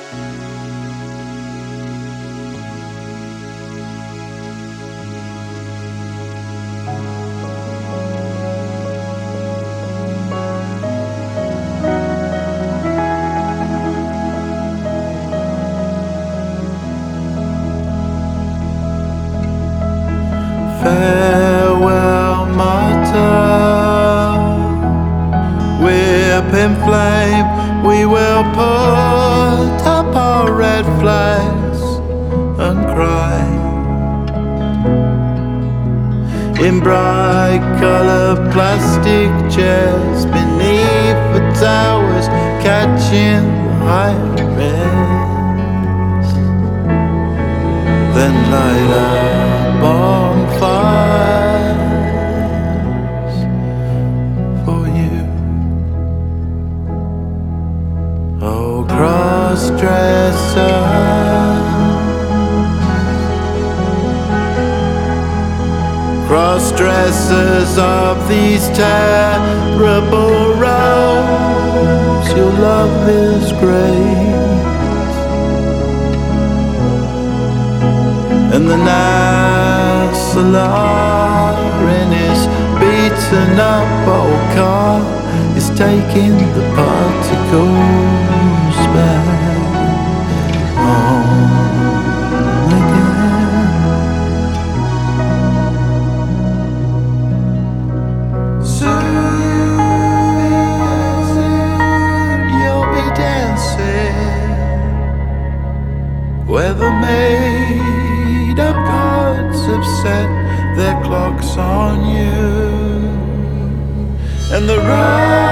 Farewell, martyr. Whip and flame, we will put up our red flags and cry in bright colored plastic chairs beneath the towers, catching the high rays. Then light up bonfires for you. Oh, cross-dresser, cross-dressers of these terrible roads, your love is great, and the Nassalar in his beaten up old car is taking the particles back home again. Soon you'll be dancing where the made-up gods have set their clocks on you, and the